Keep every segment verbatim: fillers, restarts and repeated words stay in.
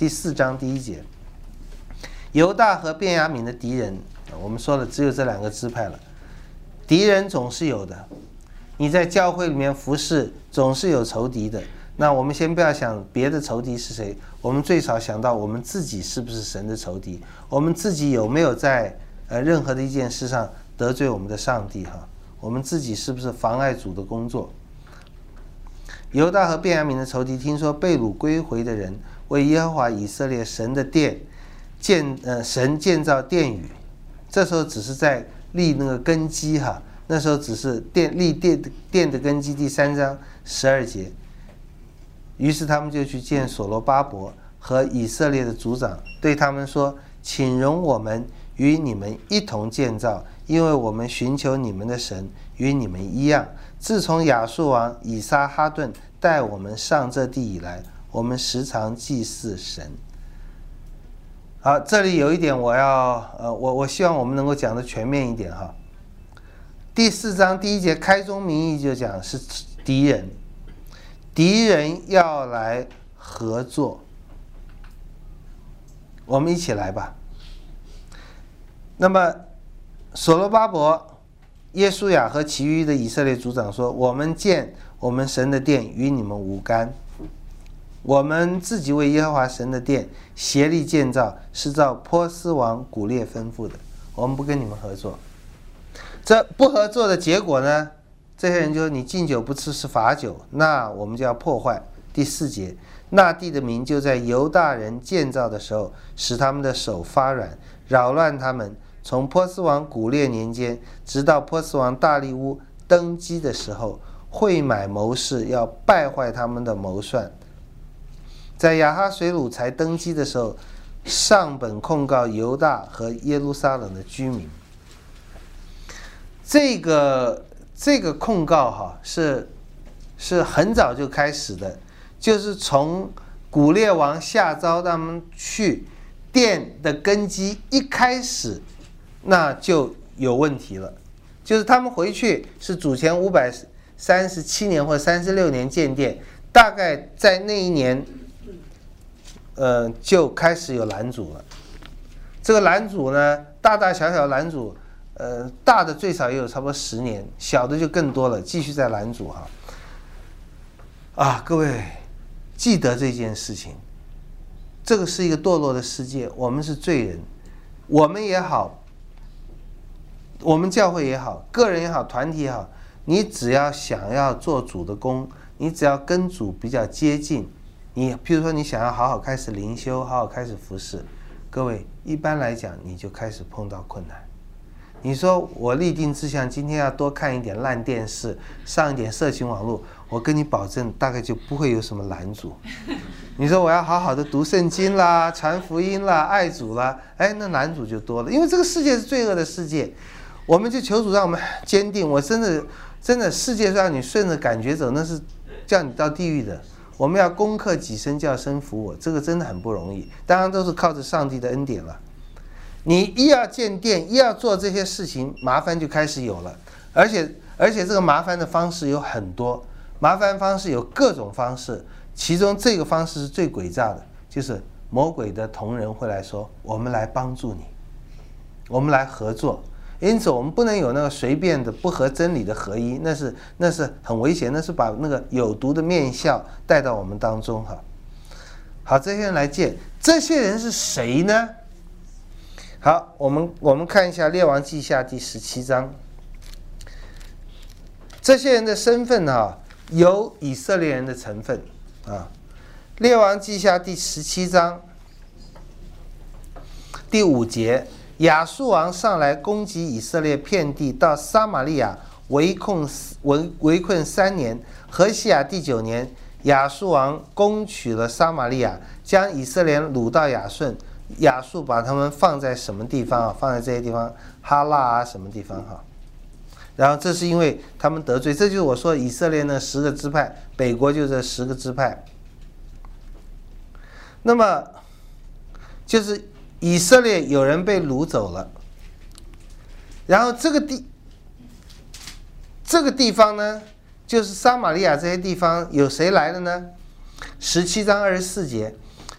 第四章第一节，犹大和便雅悯的敌人，我们说了只有这两个支派了，敌人总是有的。你在教会里面服侍，总是有仇敌的。那我们先不要想别的仇敌是谁，我们最少想到我们自己是不是神的仇敌，我们自己有没有在呃任何的一件事上得罪我们的上帝哈？我们自己是不是妨碍主的工作？犹大和便雅悯的仇敌听说被掳归回的人为耶和华以色列神的殿建呃神建造殿宇，这时候只是在立那个根基哈，那时候只是殿立殿殿的根基，第三章十二节。于是他们就去见所罗巴伯和以色列的族长，对他们说：“请容我们与你们一同建造，因为我们寻求你们的神与你们一样。自从亚述王以撒哈顿带我们上这地以来，我们时常祭祀神。”好，这里有一点我要呃，我我希望我们能够讲的全面一点哈。第四章第一节开宗明义就讲是敌人。敌人要来合作，我们一起来吧。那么，所罗巴伯、耶书亚和其余的以色列族长说：“我们建我们神的殿与你们无干，我们自己为耶和华神的殿协力建造，是照波斯王古列吩咐的。我们不跟你们合作。”这不合作的结果呢？这些人就说你禁酒不吃是罚酒，那我们就要破坏。第四节，那地的民就在犹大人建造的时候，使他们的手发软，扰乱他们。从波斯王古列年间，直到波斯王大利乌登基的时候，会买谋士要败坏他们的谋算。在亚哈水鲁才登基的时候，上本控告犹大和耶路撒冷的居民。这个。这个控告哈是是很早就开始的，就是从古列王下诏他们去殿的根基一开始，那就有问题了。就是他们回去是主前五百三十七年或三十六年建殿，大概在那一年，呃就开始有拦阻了。这个拦阻呢，大大小小拦阻。呃，大的最少也有差不多十年，小的就更多了，继续在拦阻哈。啊，各位记得这件事情，这个是一个堕落的世界，我们是罪人，我们也好，我们教会也好，个人也好，团体也好，你只要想要做主的工，你只要跟主比较接近，你譬如说你想要好好开始灵修，好好开始服侍，各位一般来讲你就开始碰到困难。你说我立定志向，今天要多看一点烂电视，上一点色情网络，我跟你保证，大概就不会有什么拦阻。你说我要好好的读圣经啦、传福音啦、爱主啦，哎，那拦阻就多了。因为这个世界是罪恶的世界，我们就求主让我们坚定。我真的真的，世界上你顺着感觉走，那是叫你到地狱的。我们要攻克己身，叫身服我，这个真的很不容易。当然都是靠着上帝的恩典了。你一要建殿，一要做这些事情，麻烦就开始有了。而且而且这个麻烦的方式有很多，麻烦方式有各种方式，其中这个方式是最诡诈的，就是魔鬼的同人会来说，我们来帮助你，我们来合作。因此我们不能有那个随便的不合真理的合一，那是那是很危险，那是把那个有毒的面笑带到我们当中哈。好，这些人来见，这些人是谁呢？好，我们我们看一下《列王记下》第十七章，这些人的身份啊，有以色列人的成分啊。《列王记下》第十七章第五节，亚述王上来攻击以色列遍地，到撒玛利亚围困围围困三年。何西亚第九年，亚述王攻取了撒玛利亚，将以色列人掳到亚顺。亚述把他们放在什么地方啊？放在这些地方，哈拉啊，什么地方哈？然后这是因为他们得罪，这就是我说以色列那十个支派，北国就这十个支派。那么就是以色列有人被掳走了，然后这个地这个地方呢，就是撒玛利亚这些地方有谁来了呢？十七章二十四节。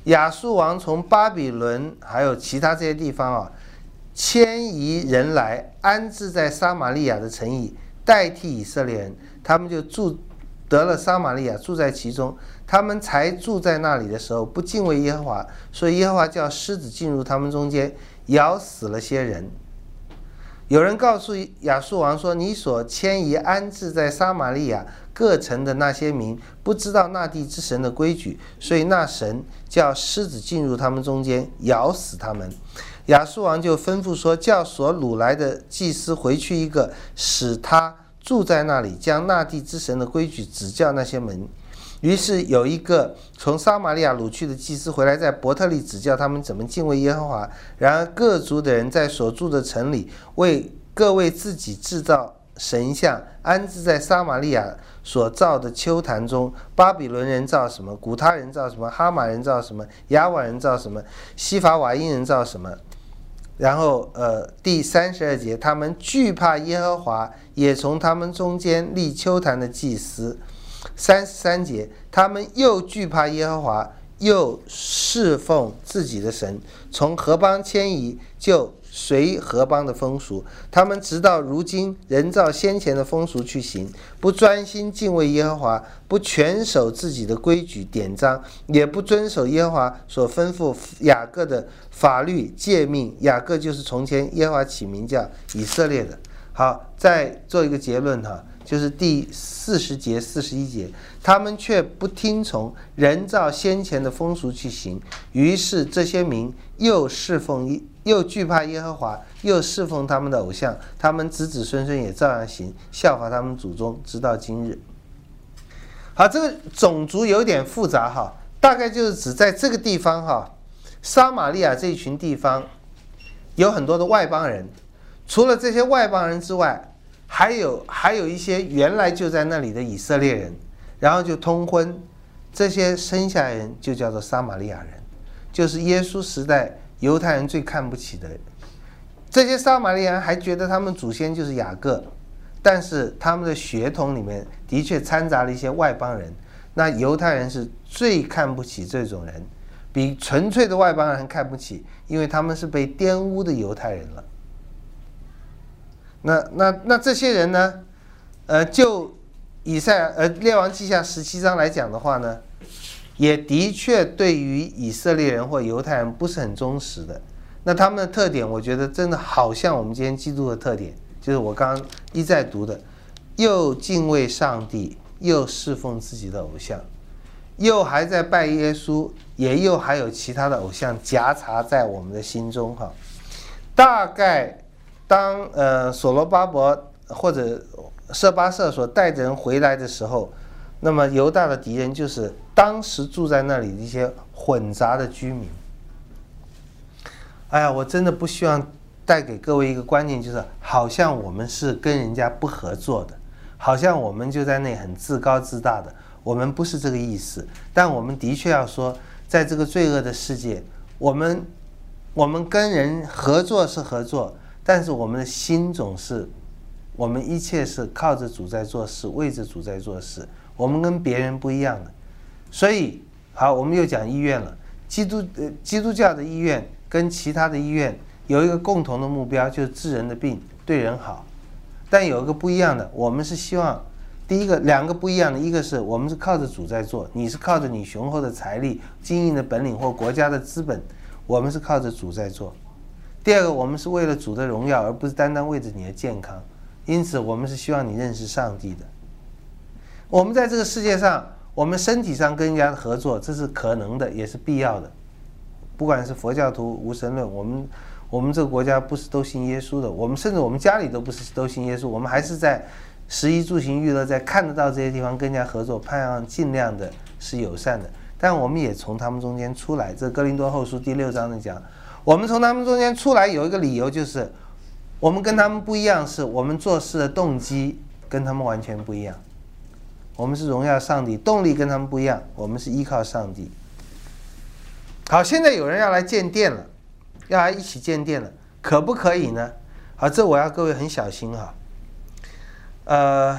亚述王从巴比伦还有其他这些地方啊，迁移人来，安置在撒玛利亚的城邑，代替以色列人，他们就住得了撒玛利亚，住在其中。他们才住在那里的时候，不敬畏耶和华，所以耶和华叫狮子进入他们中间，咬死了些人。有人告诉亚述王说：“你所迁移安置在撒玛利亚各城的那些民，不知道那地之神的规矩，所以那神叫狮子进入他们中间，咬死他们。”亚述王就吩咐说：“叫所掳来的祭司回去一个，使他住在那里，将那地之神的规矩指教那些民。”于是有一个从撒玛利亚掳去的祭司回来，在伯特利指教他们怎么敬畏耶和华。然而各族的人在所住的城里，为各为自己制造神像，安置在撒玛利亚所造的丘坛中。巴比伦人造什么，古他人造什么，哈马人造什么，亚瓦人造什么，西法瓦因人造什么。然后呃，第三十二节，他们惧怕耶和华，也从他们中间立丘坛的祭司。三十三节，他们又惧怕耶和华，又侍奉自己的神，从何邦迁移，就随何邦的风俗。他们直到如今人照先前的风俗去行，不专心敬畏耶和华，不全守自己的规矩典章，也不遵守耶和华所吩咐雅各的法律诫命。雅各就是从前耶和华起名叫以色列的。好，再做一个结论哈，就是第四十节、四十一节，他们却不听从，人照先前的风俗去行，于是这些民又侍奉又惧怕耶和华，又侍奉他们的偶像，他们子子孙孙也照样行，效法他们祖宗，直到今日。好，这个种族有点复杂哈，大概就是指在这个地方哈，撒玛利亚这一群地方有很多的外邦人，除了这些外邦人之外，还有还有一些原来就在那里的以色列人，然后就通婚，这些生下来人就叫做撒玛利亚人，就是耶稣时代犹太人最看不起的。这些撒玛利亚人还觉得他们祖先就是雅各，但是他们的血统里面的确掺杂了一些外邦人。那犹太人是最看不起这种人，比纯粹的外邦人看不起，因为他们是被玷污的犹太人了。那那那这些人呢？呃，就以赛亚呃列王记下十七章来讲的话呢，也的确对于以色列人或犹太人不是很忠实的。那他们的特点，我觉得真的好像我们今天基督的特点，就是我刚刚一再读的，又敬畏上帝，又侍奉自己的偶像，又还在拜耶稣，也又还有其他的偶像夹杂在我们的心中哈。大概当呃所罗巴伯或者舍巴瑟所带着人回来的时候，那么犹大的敌人就是当时住在那里的一些混杂的居民。哎呀，我真的不希望带给各位一个观念，就是好像我们是跟人家不合作的，好像我们就在那很自高自大的。我们不是这个意思，但我们的确要说，在这个罪恶的世界，我们我们跟人合作是合作，但是我们的心总是，我们一切是靠着主在做事，为着主在做事，我们跟别人不一样的。所以好，我们又讲医院了。基督呃基督教的医院跟其他的医院有一个共同的目标，就是治人的病，对人好。但有一个不一样的，我们是希望，第一个两个不一样的，一个是我们是靠着主在做，你是靠着你雄厚的财力、经营的本领或国家的资本，我们是靠着主在做。第二个，我们是为了主的荣耀，而不是单单为着你的健康。因此，我们是希望你认识上帝的。我们在这个世界上，我们身体上跟人家合作，这是可能的，也是必要的。不管是佛教徒、无神论，我们我们这个国家不是都信耶稣的，我们甚至我们家里都不是都信耶稣，我们还是在食衣住行娱乐，在看得到这些地方跟人家合作，盼望尽量的是友善的。但我们也从他们中间出来，这哥林多后书第六章里讲，我们从他们中间出来有一个理由，就是我们跟他们不一样，是我们做事的动机跟他们完全不一样。我们是荣耀上帝，动力跟他们不一样，我们是依靠上帝。好，现在有人要来建殿了，要来一起建殿了，可不可以呢？好，这我要各位很小心哈。呃，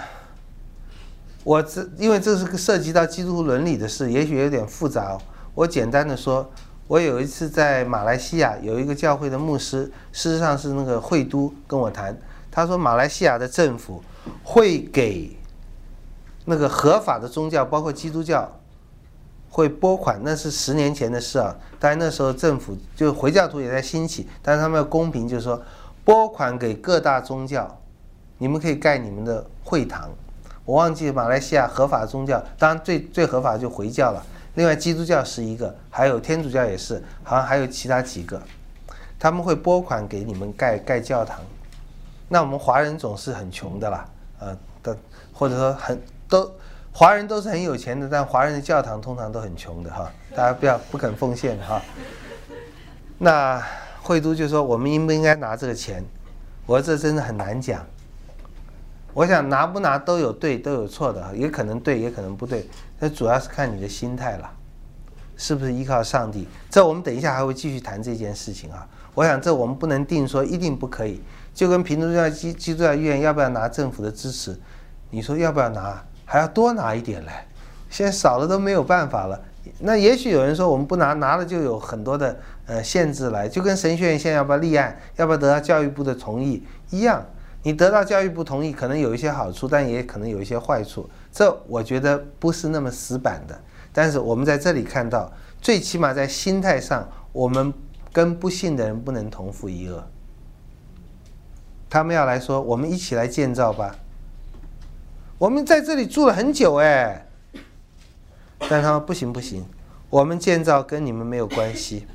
我这因为这是个涉及到基督徒伦理的事，也许有点复杂哦。我简单的说， 我有一次在马来西亚有一个教会的牧师，事实上是那个会督跟我谈，他说马来西亚的政府会给那个合法的宗教，包括基督教，会拨款，那是十年前的事啊。当然那时候政府就回教徒也在兴起，但是他们要公平，就是说拨款给各大宗教，你们可以盖你们的会堂。我忘记马来西亚合法宗教，当然最最合法就回教了。另外基督教是一个，还有天主教也是，好像还有其他几个，他们会拨款给你们盖盖教堂。那我们华人总是很穷的啦，呃，的或者说很都华人都是很有钱的，但华人的教堂通常都很穷的哈，大家不要不肯奉献哈。那会督就说我们应不应该拿这个钱？我说这真的很难讲。我想拿不拿都有对都有错的，也可能对也可能不对，那主要是看你的心态了，是不是依靠上帝？这我们等一下还会继续谈这件事情啊。我想这我们不能定说一定不可以，就跟平督教基基督教医院要不要拿政府的支持，你说要不要拿？还要多拿一点来，现在少了都没有办法了。那也许有人说我们不拿，拿了就有很多的呃限制来，就跟神学院现在要不要立案，要不要得到教育部的同意一样。你得到教育部同意，可能有一些好处，但也可能有一些坏处。这我觉得不是那么死板的。但是我们在这里看到，最起码在心态上，我们跟不信的人不能同负一恶。他们要来说，我们一起来建造吧。我们在这里住了很久哎，但他们不行不行，我们建造跟你们没有关系。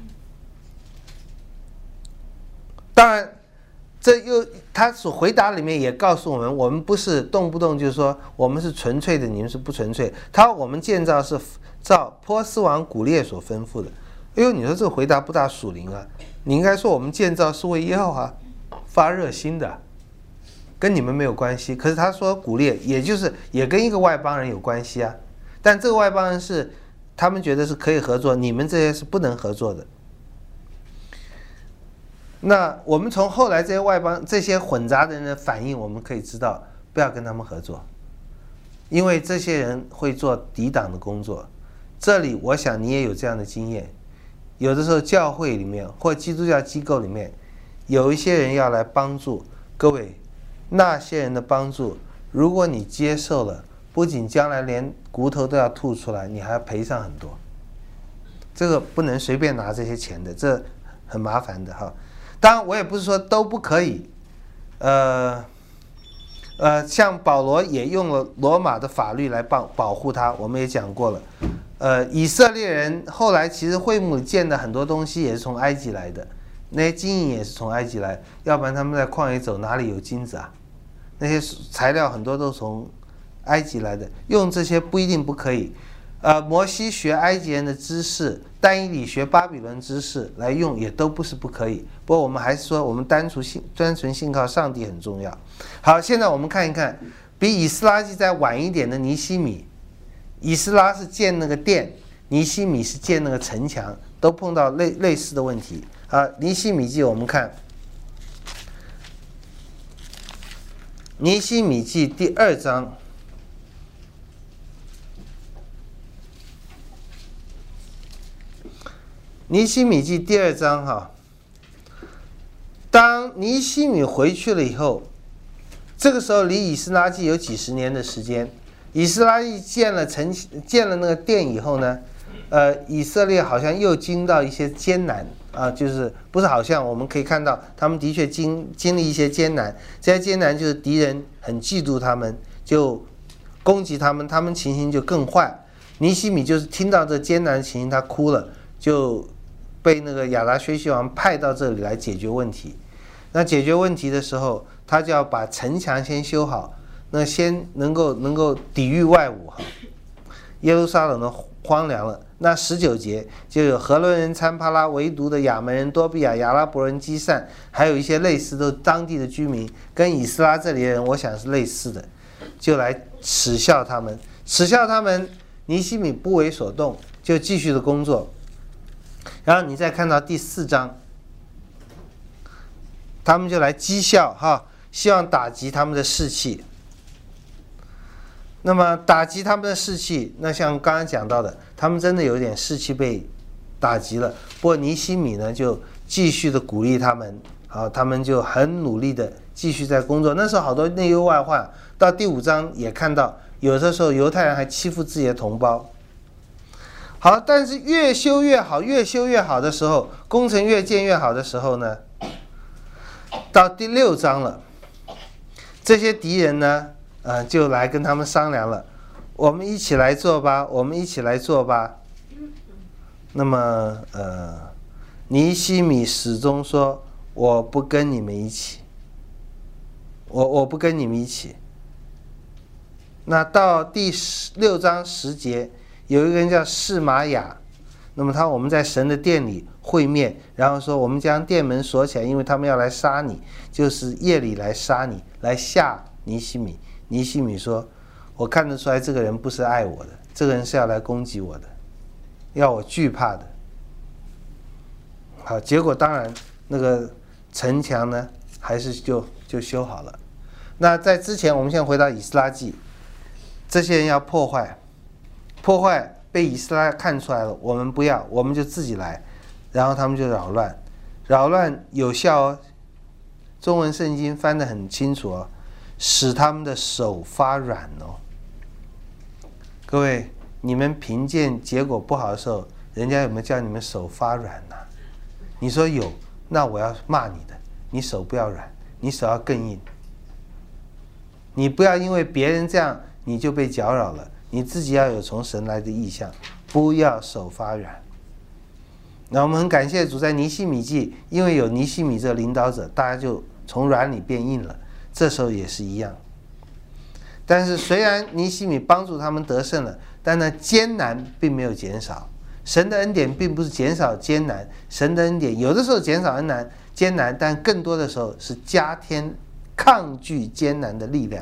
当然。这又他所回答里面也告诉我们，我们不是动不动就说我们是纯粹的，你们是不纯粹。他说我们建造是照波斯王古列所吩咐的。哎呦，你说这个回答不大属灵啊！你应该说我们建造是为耶和华发热心的，跟你们没有关系。可是他说古列，也就是也跟一个外邦人有关系啊。但这个外邦人是他们觉得是可以合作，你们这些是不能合作的。那我们从后来这些外邦这些混杂的人的反应，我们可以知道不要跟他们合作，因为这些人会做抵挡的工作。这里我想你也有这样的经验，有的时候教会里面或基督教机构里面有一些人要来帮助各位，那些人的帮助如果你接受了，不仅将来连骨头都要吐出来，你还要赔上很多。这个不能随便拿这些钱的，这很麻烦的哈。当然我也不是说都不可以，呃呃，像保罗也用了罗马的法律来保保护他，我们也讲过了。呃，以色列人后来其实会幕建的很多东西也是从埃及来的，那些金银也是从埃及来，要不然他们在旷野走哪里有金子啊？那些材料很多都从埃及来的，用这些不一定不可以。呃，摩西学埃及人的知识，但以理学巴比伦知识来用，也都不是不可以。不过我们还是说，我们单纯信单纯信靠上帝很重要。好，现在我们看一看，比以斯拉记再晚一点的尼希米，以斯拉是建那个殿，尼希米是建那个城墙，都碰到类类似的问题。啊，尼希米记我们看，尼希米记第二章。尼希米记第二章哈，当尼希米回去了以后，这个时候离以斯拉记有几十年的时间。以斯拉记建了城建了那个殿以后呢，呃，以色列好像又经到一些艰难啊，就是不是好像我们可以看到他们的确经经历一些艰难，这些艰难就是敌人很嫉妒他们，就攻击他们，他们情形就更坏。尼希米就是听到这艰难的情形，他哭了，就被那个亚达薛西王派到这里来解决问题。那解决问题的时候，他就要把城墙先修好，那先能够能够抵御外侮哈。耶路撒冷的荒凉了。那十九节就有何伦人参帕拉，唯独的亚门人多比亚、亚拉伯人基散，还有一些类似的当地的居民，跟以斯拉这里的人，我想是类似的，就来耻笑他们，耻笑他们。尼希米不为所动，就继续的工作。然后你再看到第四章，他们就来讥笑哈，希望打击他们的士气。那么打击他们的士气，那像刚刚讲到的，他们真的有点士气被打击了。不过尼希米呢就继续的鼓励他们，好，他们就很努力的继续在工作。那时候好多内忧外患，到第五章也看到，有的时候犹太人还欺负自己的同胞。好，但是越修越好，越修越好的时候，工程越建越好的时候呢，到第六章了，这些敌人呢，呃，就来跟他们商量了，我们一起来做吧，我们一起来做吧。那么，呃，尼希米始终说，我不跟你们一起，我我不跟你们一起。那到第十六章十节。有一个人叫示玛雅，那么他我们在神的殿里会面，然后说我们将殿门锁起来，因为他们要来杀你，就是夜里来杀你，来吓尼希米。尼希米说：“我看得出来这个人不是爱我的，这个人是要来攻击我的，要我惧怕的。”好，结果当然那个城墙呢，还是就就修好了。那在之前，我们现在回到以斯拉记，这些人要破坏。破坏被以斯拉看出来了，我们不要，我们就自己来，然后他们就扰乱，扰乱有效哦。中文圣经翻得很清楚哦，使他们的手发软哦。各位，你们评鉴结果不好的时候，人家有没有叫你们手发软呢、啊？你说有，那我要骂你的，你手不要软，你手要更硬。你不要因为别人这样，你就被搅扰了。你自己要有从神来的意向，不要手发软。那我们很感谢主，在尼希米记，因为有尼希米这个领导者，大家就从软里变硬了。这时候也是一样。但是虽然尼希米帮助他们得胜了，但呢艰难并没有减少。神的恩典并不是减少艰难，神的恩典有的时候减少恩难艰难，但更多的时候是加添抗拒艰难的力量。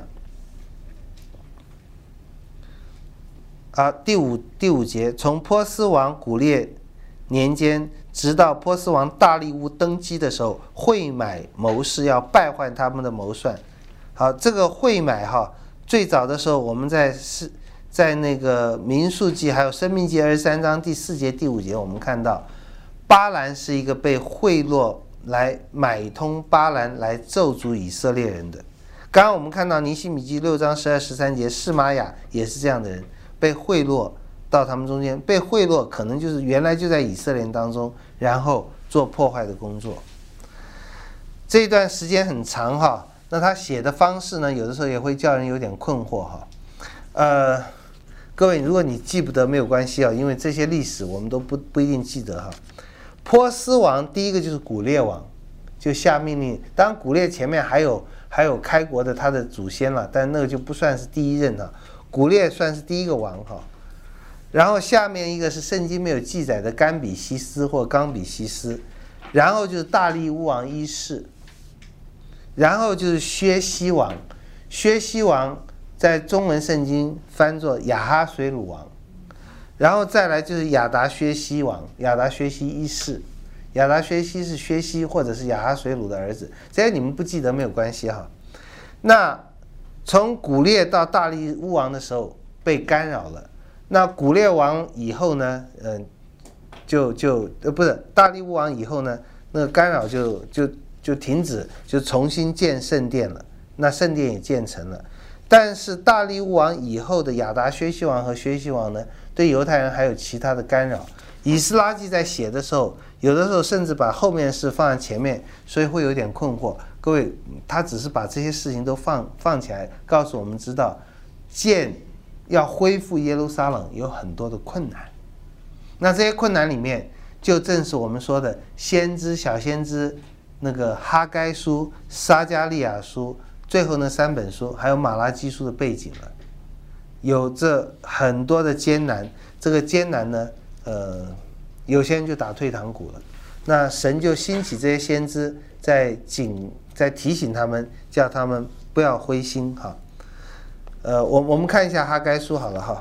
啊，第五第五节，从波斯王古列年间，直到波斯王大利乌登基的时候，会买谋士要败坏他们的谋算。好，这个会买哈，最早的时候我们在是在那个民数记还有申命记二十三章第四节第五节，我们看到巴兰是一个被贿赂来买通巴兰来咒诅以色列人的。刚刚我们看到尼希米记六章十二十三节，示玛雅也是这样的人。被贿赂到他们中间，被贿赂可能就是原来就在以色列人当中，然后做破坏的工作。这一段时间很长哈，那他写的方式呢，有的时候也会叫人有点困惑哈。呃，各位，如果你记不得没有关系啊，因为这些历史我们都不不一定记得哈。波斯王第一个就是古列王，就下命令，当然古列前面还有还有开国的他的祖先了，但那个就不算是第一任了。古列算是第一个王哈，然后下面一个是圣经没有记载的甘比西斯或冈比西斯，然后就是大利乌王一世，然后就是薛西王，薛西王在中文圣经翻作亚哈水鲁王，然后再来就是亚达薛西王，亚达薛西一世，亚达薛西是薛西或者是亚哈水鲁的儿子，这些你们不记得没有关系哈。那从古列到大利乌王的时候被干扰了，那古列王以后呢，嗯、呃，就就呃不是大利乌王以后呢，那个干扰就就就停止，就重新建圣殿了，那圣殿也建成了。但是大利乌王以后的亚达薛西王和薛西王呢，对犹太人还有其他的干扰。以斯拉记在写的时候，有的时候甚至把后面的事放在前面，所以会有点困惑。各位，他只是把这些事情都放放起来，告诉我们知道，建要恢复耶路撒冷有很多的困难。那这些困难里面，就正是我们说的先知、小先知那个哈该书、撒迦利亚书，最后那三本书，还有马拉基书的背景了。有着很多的艰难，这个艰难呢，呃，有些人就打退堂鼓了。那神就兴起这些先知，在警。在提醒他们，叫他们不要灰心哈。呃，我我们看一下哈该书好了哈。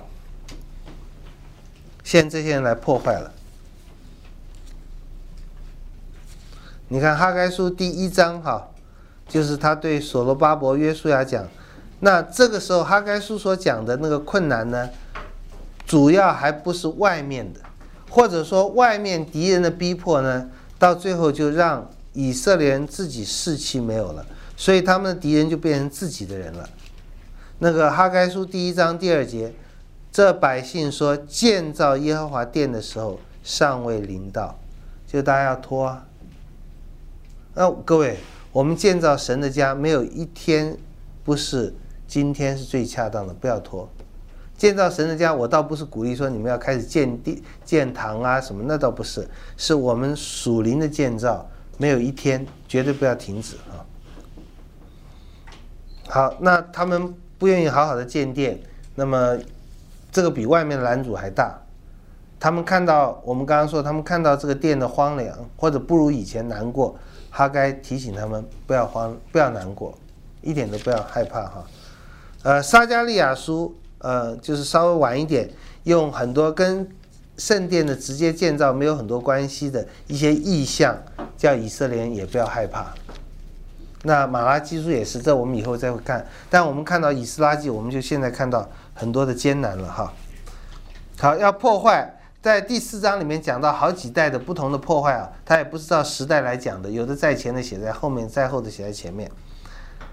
现在这些人来破坏了。你看哈该书第一章哈，就是他对所罗巴伯、约书亚讲。那这个时候哈该书所讲的那个困难呢，主要还不是外面的， 或者说外面敌人的逼迫呢，到最后就让以色列人自己士气没有了，所以他们的敌人就变成自己的人了。那个哈该书第一章第二节，这百姓说建造耶和华殿的时候尚未临到，就大家要拖啊。那各位，我们建造神的家，没有一天不是今天是最恰当的，不要拖。建造神的家，我倒不是鼓励说你们要开始建地、建堂啊什么，那倒不是，是我们属灵的建造，没有一天绝对不要停止啊。好，那他们不愿意好好的建殿，那么这个比外面的拦阻还大。他们看到我们刚刚说，他们看到这个殿的荒凉，或者不如以前难过，哈该提醒他们不要慌，不要难过，一点都不要害怕哈。呃，撒迦利亚书。呃，就是稍微晚一点，用很多跟圣殿的直接建造没有很多关系的一些意象，叫以色列人也不要害怕。那马拉基书也是，这我们以后再会看。但我们看到以斯拉记，我们就现在看到很多的艰难了哈。好，要破坏，在第四章里面讲到好几代的不同的破坏啊，它也不是照时代来讲的，有的在前的写在后面，在后的写在前面。